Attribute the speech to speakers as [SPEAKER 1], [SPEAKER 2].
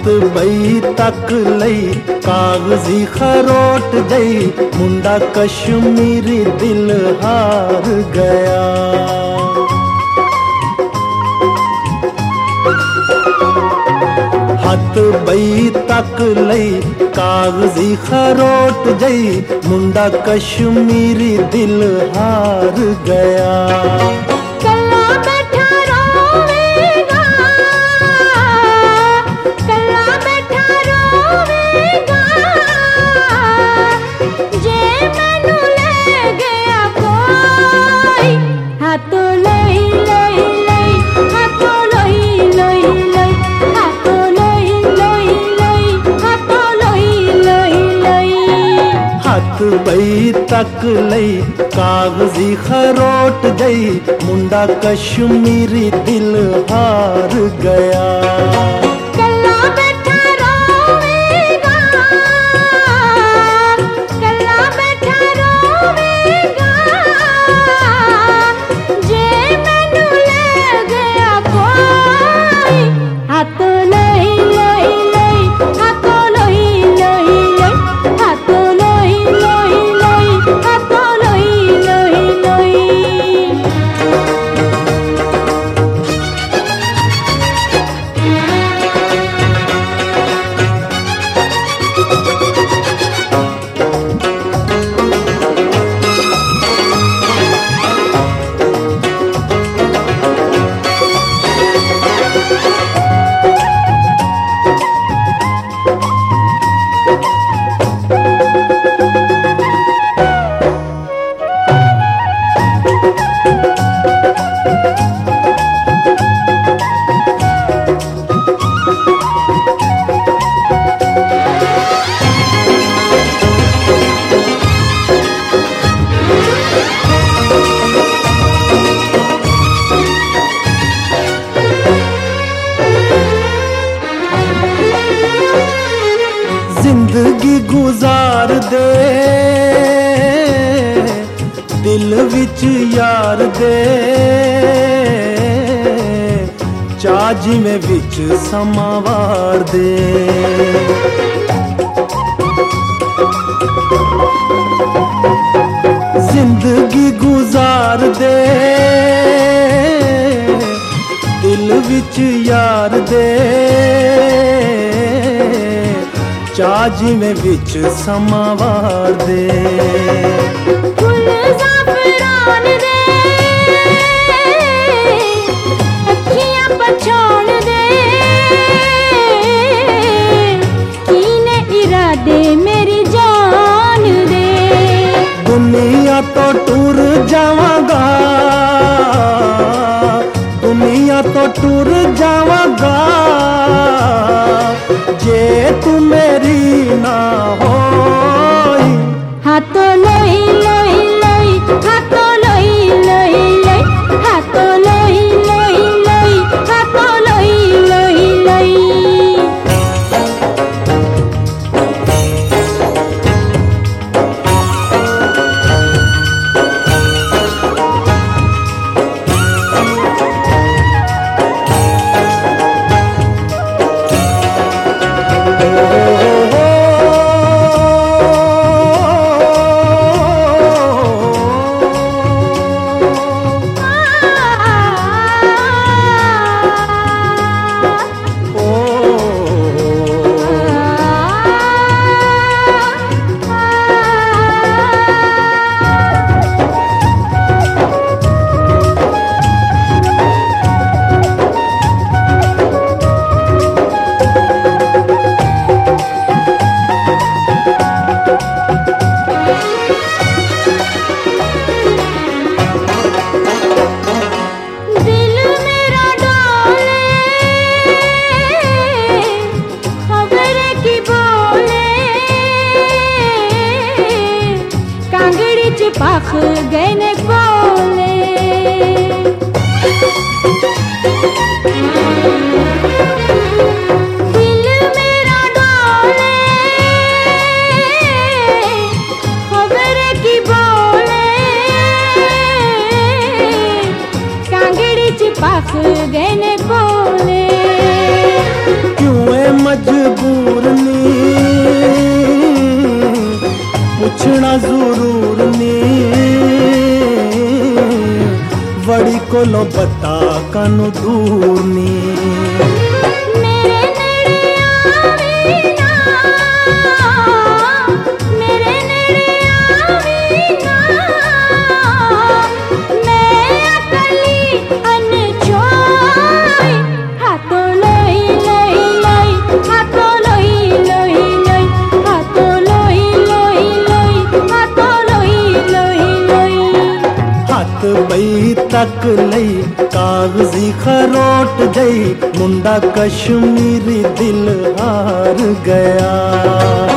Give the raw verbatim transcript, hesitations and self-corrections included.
[SPEAKER 1] बई तक लई कागजी खरोट दई, मुंडा कश्मीरी दिल हार गया। हत बई तक लई कागजी खरोट दई, मुंडा कश्मीरी दिल हार गया। बई तक लई कागजी खरोट दई, मुंडा कश्मीरी दिल हार गया। जिंदगी गुजार दे दिल विच यार दे, चाह जिवें विच समां वार दे। जिंदगी गुजार दे दिल विच यार दे, चाह जिवें विच समां वार दे।
[SPEAKER 2] फुल ज़ाफ़रान दे अखियां पछाण दे, कीने इरादे मेरी जान दे।
[SPEAKER 1] दुनिया तो टूर जावांगा, दुनिया तो टूर जावांगा, जे तू मेरी ना होई।
[SPEAKER 2] हाथों लोई लोई लोई, हाथों लोई लोई लोई, हाथों लोई लोई लोई, हाथों लोई लोई लोई।
[SPEAKER 3] पाख गए ने बोले दिल मेरा डोले खबर की बोले कांगड़ी च पाख गए ने बोले
[SPEAKER 1] क्यों है मजबूर बोलो बता कानू दूर नी।
[SPEAKER 3] मेरे नेड़े आवी ना, मेरे नेड़े आवी ना, मैं अकली अनछोई। हाथों लोई लोई लोई, हाथों लोई लोई लोई, हाथों लोई लोई लोई, हाथों लोई लोई लोई।
[SPEAKER 1] हाथ बई तक लई कागजी खरोट गई, मुंडा कश्मीरी दिल हार गया।